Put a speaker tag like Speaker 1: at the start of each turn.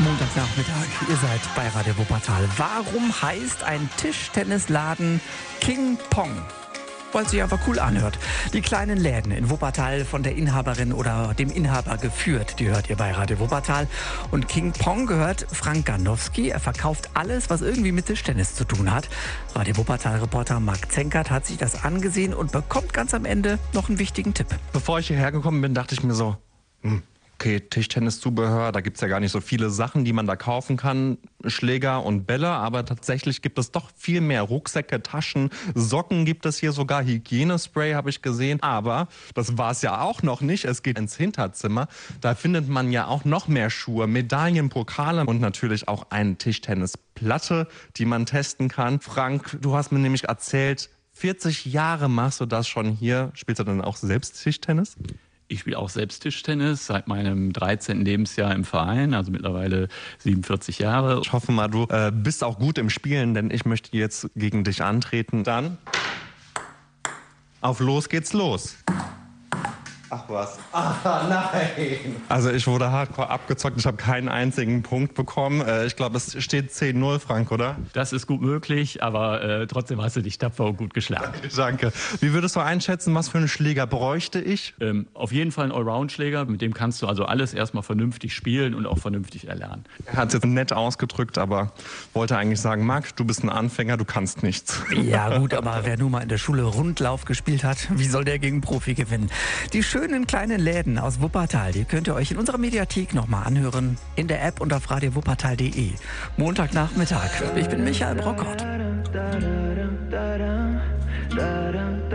Speaker 1: Montagnachmittag, ihr seid bei Radio Wuppertal. Warum heißt ein Tischtennisladen King Pong? Weil es sich einfach cool anhört. Die kleinen Läden in Wuppertal von der Inhaberin oder dem Inhaber geführt, die hört ihr bei Radio Wuppertal. Und King Pong gehört Frank Gandowski. Er verkauft alles, was irgendwie mit Tischtennis zu tun hat. Radio Wuppertal-Reporter Marc Zenkert hat sich das angesehen und bekommt ganz am Ende noch einen wichtigen Tipp.
Speaker 2: Bevor ich hierher gekommen bin, dachte ich mir so, okay, Tischtenniszubehör, da gibt es ja gar nicht so viele Sachen, die man da kaufen kann, Schläger und Bälle, aber tatsächlich gibt es doch viel mehr. Rucksäcke, Taschen, Socken gibt es hier sogar, Hygienespray habe ich gesehen, aber das war es ja auch noch nicht. Es geht ins Hinterzimmer, da findet man ja auch noch mehr Schuhe, Medaillen, Pokale und natürlich auch eine Tischtennisplatte, die man testen kann. Frank, du hast mir nämlich erzählt, 40 Jahre machst du das schon hier. Spielst du dann auch selbst Tischtennis?
Speaker 3: Ich spiele auch selbst Tischtennis seit meinem 13. Lebensjahr im Verein, also mittlerweile 47 Jahre.
Speaker 2: Ich hoffe mal, du bist auch gut im Spielen, denn ich möchte jetzt gegen dich antreten. Dann auf los geht's los. Ach was. Ah, nein. Also ich wurde hardcore abgezockt. Ich habe keinen einzigen Punkt bekommen. Ich glaube, es steht 10-0, Frank, oder?
Speaker 3: Das ist gut möglich, aber trotzdem hast du dich tapfer und gut geschlagen.
Speaker 2: Danke. Wie würdest du einschätzen, was für einen Schläger bräuchte ich?
Speaker 3: Auf jeden Fall ein Allround-Schläger. Mit dem kannst du also alles erstmal vernünftig spielen und auch vernünftig erlernen.
Speaker 2: Er hat es jetzt nett ausgedrückt, aber wollte eigentlich sagen, Marc, du bist ein Anfänger, du kannst nichts.
Speaker 1: Ja gut, aber wer nun mal in der Schule Rundlauf gespielt hat, wie soll der gegen Profi gewinnen? Die schönen kleinen Läden aus Wuppertal, die könnt ihr euch in unserer Mediathek nochmal anhören, in der App und auf radiowuppertal.de. Montagnachmittag. Ich bin Michael Brockert.